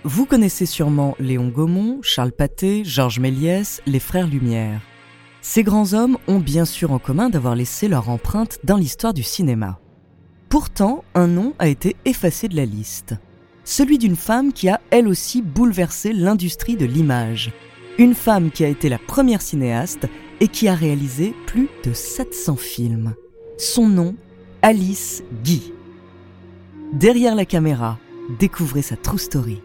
Vous connaissez sûrement Léon Gaumont, Charles Pathé, Georges Méliès, les frères Lumière. Ces grands hommes ont bien sûr en commun d'avoir laissé leur empreinte dans l'histoire du cinéma. Pourtant, un nom a été effacé de la liste. Celui d'une femme qui a, elle aussi, bouleversé l'industrie de l'image. Une femme qui a été la première cinéaste et qui a réalisé plus de 700 films. Son nom, Alice Guy. Derrière la caméra, découvrez sa true story.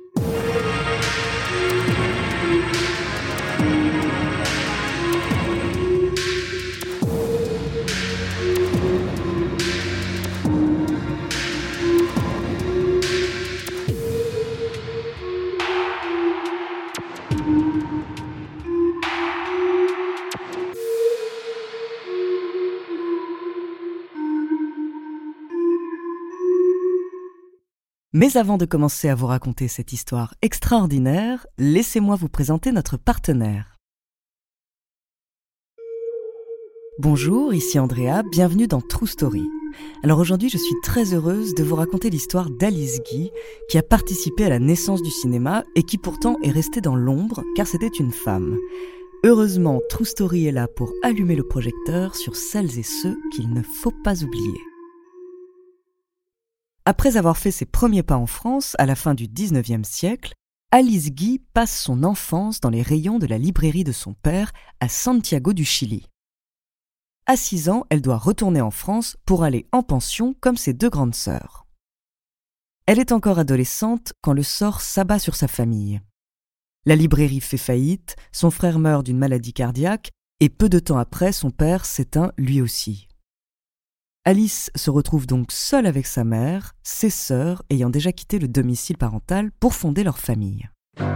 Mais avant de commencer à vous raconter cette histoire extraordinaire, laissez-moi vous présenter notre partenaire. Bonjour, ici Andrea, bienvenue dans True Story. Alors aujourd'hui, je suis très heureuse de vous raconter l'histoire d'Alice Guy, qui a participé à la naissance du cinéma et qui pourtant est restée dans l'ombre car c'était une femme. Heureusement, True Story est là pour allumer le projecteur sur celles et ceux qu'il ne faut pas oublier. Après avoir fait ses premiers pas en France à la fin du XIXe siècle, Alice Guy passe son enfance dans les rayons de la librairie de son père à Santiago du Chili. À 6 ans, elle doit retourner en France pour aller en pension comme ses 2 grandes sœurs. Elle est encore adolescente quand le sort s'abat sur sa famille. La librairie fait faillite, son frère meurt d'une maladie cardiaque et peu de temps après, son père s'éteint lui aussi. Alice se retrouve donc seule avec sa mère, ses sœurs ayant déjà quitté le domicile parental pour fonder leur famille.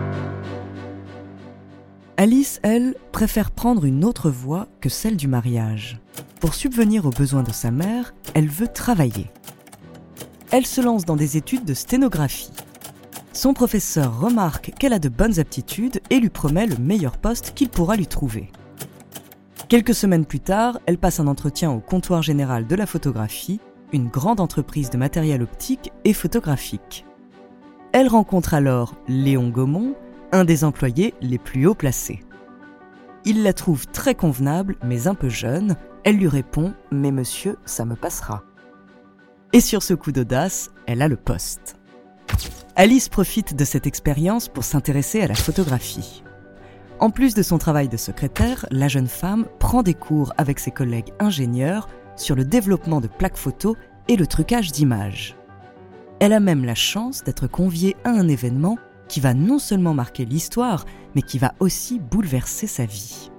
Alice, elle, préfère prendre une autre voie que celle du mariage. Pour subvenir aux besoins de sa mère, elle veut travailler. Elle se lance dans des études de sténographie. Son professeur remarque qu'elle a de bonnes aptitudes et lui promet le meilleur poste qu'il pourra lui trouver. Quelques semaines plus tard, elle passe un entretien au comptoir général de la photographie, une grande entreprise de matériel optique et photographique. Elle rencontre alors Léon Gaumont, un des employés les plus haut placés. Il la trouve très convenable, mais un peu jeune. Elle lui répond « Mais monsieur, ça me passera ». Et sur ce coup d'audace, elle a le poste. Alice profite de cette expérience pour s'intéresser à la photographie. En plus de son travail de secrétaire, la jeune femme prend des cours avec ses collègues ingénieurs sur le développement de plaques photo et le trucage d'images. Elle a même la chance d'être conviée à un événement qui va non seulement marquer l'histoire, mais qui va aussi bouleverser sa vie.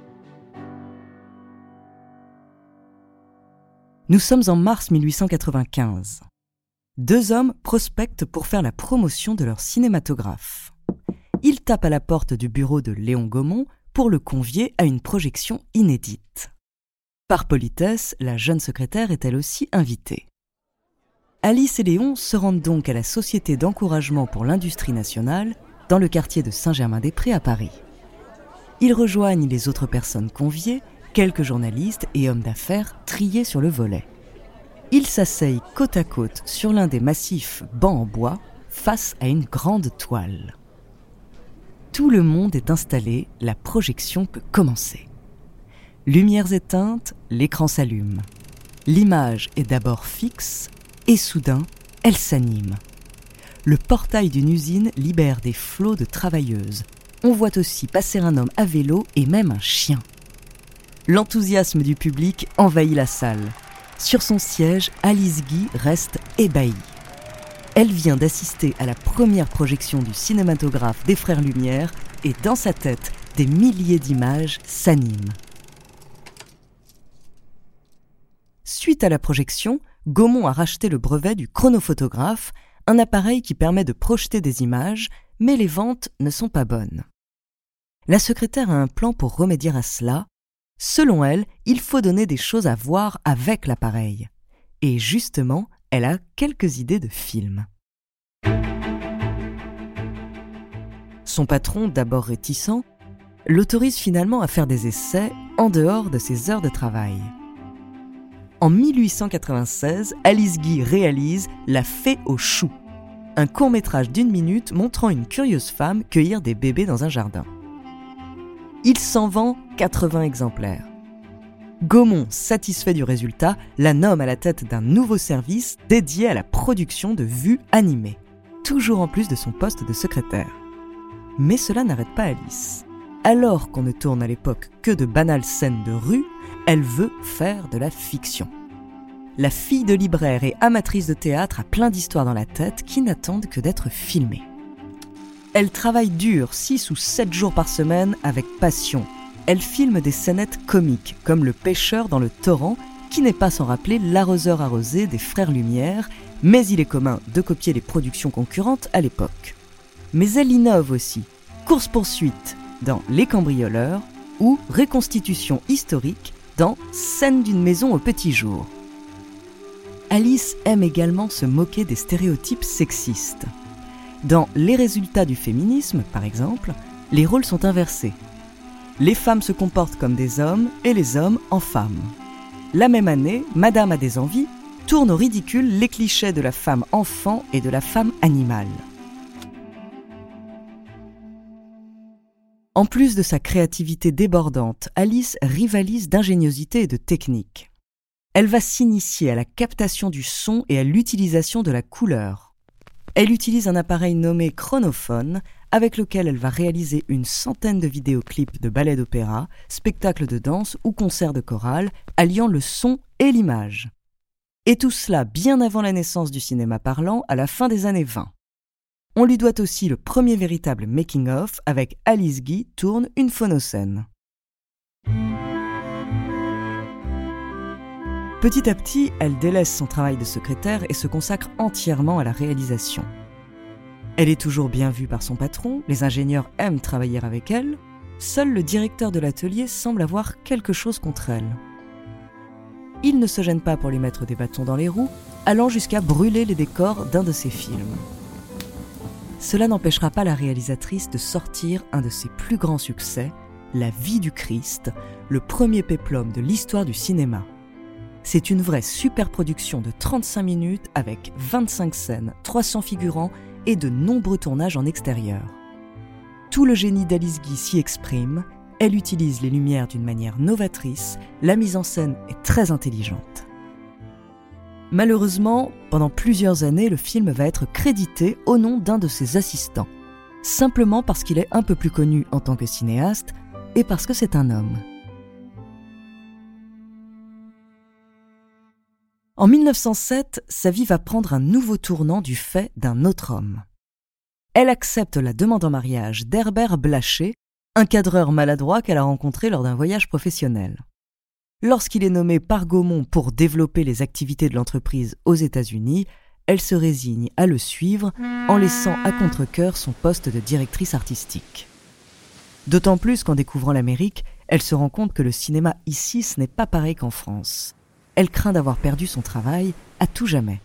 Nous sommes en mars 1895. 2 hommes prospectent pour faire la promotion de leur cinématographe. Ils tapent à la porte du bureau de Léon Gaumont pour le convier à une projection inédite. Par politesse, la jeune secrétaire est elle aussi invitée. Alice et Léon se rendent donc à la Société d'encouragement pour l'industrie nationale, dans le quartier de Saint-Germain-des-Prés à Paris. Ils rejoignent les autres personnes conviées, quelques journalistes et hommes d'affaires triés sur le volet. Ils s'asseyent côte à côte sur l'un des massifs bancs en bois, face à une grande toile. Tout le monde est installé, la projection peut commencer. Lumières éteintes, l'écran s'allume. L'image est d'abord fixe et soudain, elle s'anime. Le portail d'une usine libère des flots de travailleuses. On voit aussi passer un homme à vélo et même un chien. L'enthousiasme du public envahit la salle. Sur son siège, Alice Guy reste ébahie. Elle vient d'assister à la première projection du cinématographe des frères Lumière et dans sa tête, des milliers d'images s'animent. Suite à la projection, Gaumont a racheté le brevet du chronophotographe, un appareil qui permet de projeter des images, mais les ventes ne sont pas bonnes. La secrétaire a un plan pour remédier à cela. Selon elle, il faut donner des choses à voir avec l'appareil. Et justement, elle a quelques idées de films. Son patron, d'abord réticent, l'autorise finalement à faire des essais en dehors de ses heures de travail. En 1896, Alice Guy réalise La Fée aux choux. un court-métrage d'1 minute montrant une curieuse femme cueillir des bébés dans un jardin. Il s'en vend 80 exemplaires. Gaumont, satisfait du résultat, la nomme à la tête d'un nouveau service dédié à la production de vues animées, toujours en plus de son poste de secrétaire. Mais cela n'arrête pas Alice. Alors qu'on ne tourne à l'époque que de banales scènes de rue, elle veut faire de la fiction. La fille de libraire et amatrice de théâtre a plein d'histoires dans la tête qui n'attendent que d'être filmées. Elle travaille dur 6 ou 7 jours par semaine avec passion. Elle filme des scénettes comiques, comme le pêcheur dans le torrent, qui n'est pas sans rappeler l'arroseur arrosé des frères Lumière, mais il est commun de copier les productions concurrentes à l'époque. Mais elle innove aussi. Course-poursuite dans Les Cambrioleurs ou reconstitution historique dans Scène d'une maison au petit jour. Alice aime également se moquer des stéréotypes sexistes. Dans Les résultats du féminisme, par exemple, les rôles sont inversés. Les femmes se comportent comme des hommes et les hommes en femmes. La même année, Madame a des envies tourne au ridicule les clichés de la femme enfant et de la femme animale. En plus de sa créativité débordante, Alice rivalise d'ingéniosité et de technique. Elle va s'initier à la captation du son et à l'utilisation de la couleur. Elle utilise un appareil nommé chronophone avec lequel elle va réaliser une centaine de vidéoclips de ballets d'opéra, spectacles de danse ou concerts de chorale, alliant le son et l'image. Et tout cela bien avant la naissance du cinéma parlant à la fin des années 20. On lui doit aussi le premier véritable making-of avec Alice Guy tourne une phonocène. Petit à petit, elle délaisse son travail de secrétaire et se consacre entièrement à la réalisation. Elle est toujours bien vue par son patron, les ingénieurs aiment travailler avec elle, seul le directeur de l'atelier semble avoir quelque chose contre elle. Il ne se gêne pas pour lui mettre des bâtons dans les roues, allant jusqu'à brûler les décors d'un de ses films. Cela n'empêchera pas la réalisatrice de sortir un de ses plus grands succès, La vie du Christ, le premier péplum de l'histoire du cinéma. C'est une vraie superproduction de 35 minutes avec 25 scènes, 300 figurants et de nombreux tournages en extérieur. Tout le génie d'Alice Guy s'y exprime, elle utilise les lumières d'une manière novatrice, la mise en scène est très intelligente. Malheureusement, pendant plusieurs années, le film va être crédité au nom d'un de ses assistants, simplement parce qu'il est un peu plus connu en tant que cinéaste et parce que c'est un homme. En 1907, sa vie va prendre un nouveau tournant du fait d'un autre homme. Elle accepte la demande en mariage d'Herbert Blaché, un cadreur maladroit qu'elle a rencontré lors d'un voyage professionnel. Lorsqu'il est nommé par Gaumont pour développer les activités de l'entreprise aux États-Unis, elle se résigne à le suivre en laissant à contre-cœur son poste de directrice artistique. D'autant plus qu'en découvrant l'Amérique, elle se rend compte que le cinéma ici, ce n'est pas pareil qu'en France. Elle craint d'avoir perdu son travail à tout jamais.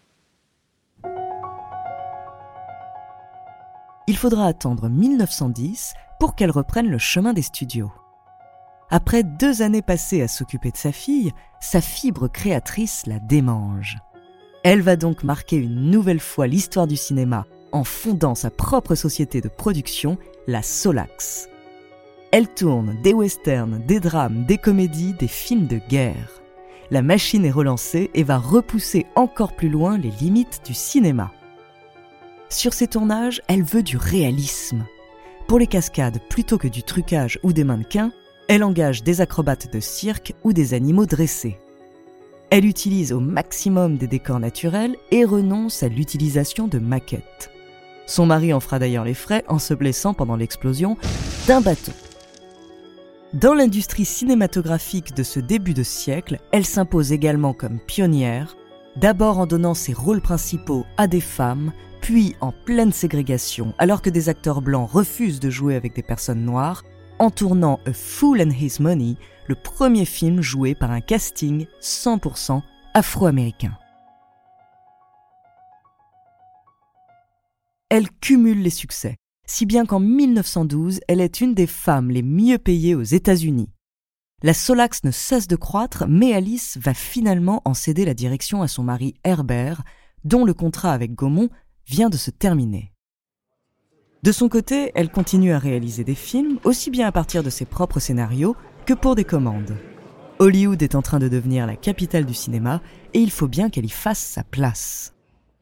Il faudra attendre 1910 pour qu'elle reprenne le chemin des studios. Après 2 années passées à s'occuper de sa fibre créatrice la démange. Elle va donc marquer une nouvelle fois l'histoire du cinéma en fondant sa propre société de production, la Solax. Elle tourne des westerns, des drames, des comédies, des films de guerre. La machine est relancée et va repousser encore plus loin les limites du cinéma. Sur ses tournages, elle veut du réalisme. Pour les cascades, plutôt que du trucage ou des mannequins, elle engage des acrobates de cirque ou des animaux dressés. Elle utilise au maximum des décors naturels et renonce à l'utilisation de maquettes. Son mari en fera d'ailleurs les frais en se blessant pendant l'explosion d'un bateau. Dans l'industrie cinématographique de ce début de siècle, elle s'impose également comme pionnière, d'abord en donnant ses rôles principaux à des femmes, puis en pleine ségrégation, alors que des acteurs blancs refusent de jouer avec des personnes noires, en tournant A Fool and His Money, le premier film joué par un casting 100% afro-américain. Elle cumule les succès, si bien qu'en 1912, elle est une des femmes les mieux payées aux États-Unis. La Solax ne cesse de croître, mais Alice va finalement en céder la direction à son mari Herbert, dont le contrat avec Gaumont vient de se terminer. De son côté, elle continue à réaliser des films, aussi bien à partir de ses propres scénarios que pour des commandes. Hollywood est en train de devenir la capitale du cinéma et il faut bien qu'elle y fasse sa place.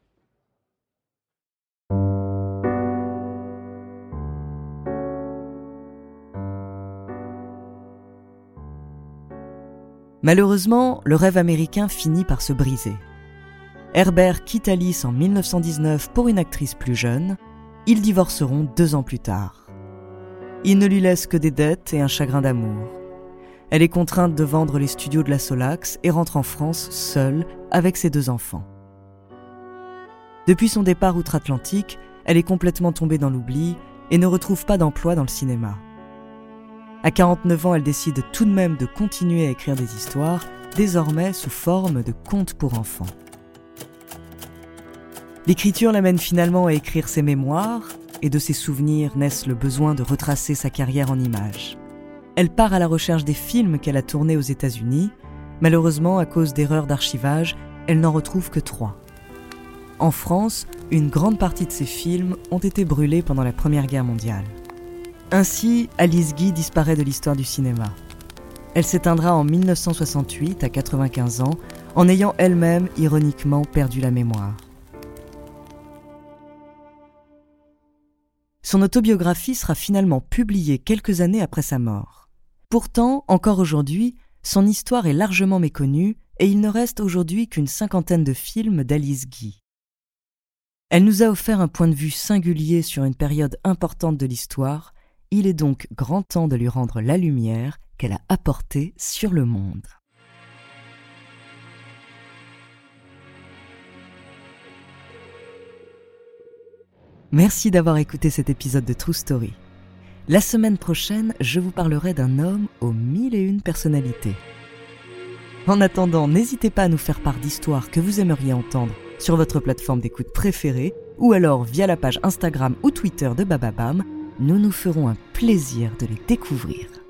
Malheureusement, le rêve américain finit par se briser. Herbert quitte Alice en 1919 pour une actrice plus jeune. Ils divorceront 2 ans plus tard. Il ne lui laisse que des dettes et un chagrin d'amour. Elle est contrainte de vendre les studios de la Solax et rentre en France seule avec ses 2 enfants. Depuis son départ outre-Atlantique, elle est complètement tombée dans l'oubli et ne retrouve pas d'emploi dans le cinéma. À 49 ans, elle décide tout de même de continuer à écrire des histoires, désormais sous forme de contes pour enfants. L'écriture l'amène finalement à écrire ses mémoires, et de ses souvenirs naissent le besoin de retracer sa carrière en images. Elle part à la recherche des films qu'elle a tournés aux États-Unis. Malheureusement, à cause d'erreurs d'archivage, elle n'en retrouve que 3. En France, une grande partie de ces films ont été brûlés pendant la Première Guerre mondiale. Ainsi, Alice Guy disparaît de l'histoire du cinéma. Elle s'éteindra en 1968, à 95 ans, en ayant elle-même, ironiquement, perdu la mémoire. Son autobiographie sera finalement publiée quelques années après sa mort. Pourtant, encore aujourd'hui, son histoire est largement méconnue et il ne reste aujourd'hui qu'une 50aine de films d'Alice Guy. Elle nous a offert un point de vue singulier sur une période importante de l'histoire. Il est donc grand temps de lui rendre la lumière qu'elle a apportée sur le monde. Merci d'avoir écouté cet épisode de True Story. La semaine prochaine, je vous parlerai d'un homme aux 1001 personnalités. En attendant, n'hésitez pas à nous faire part d'histoires que vous aimeriez entendre sur votre plateforme d'écoute préférée ou alors via la page Instagram ou Twitter de Bababam. Nous nous ferons un plaisir de les découvrir.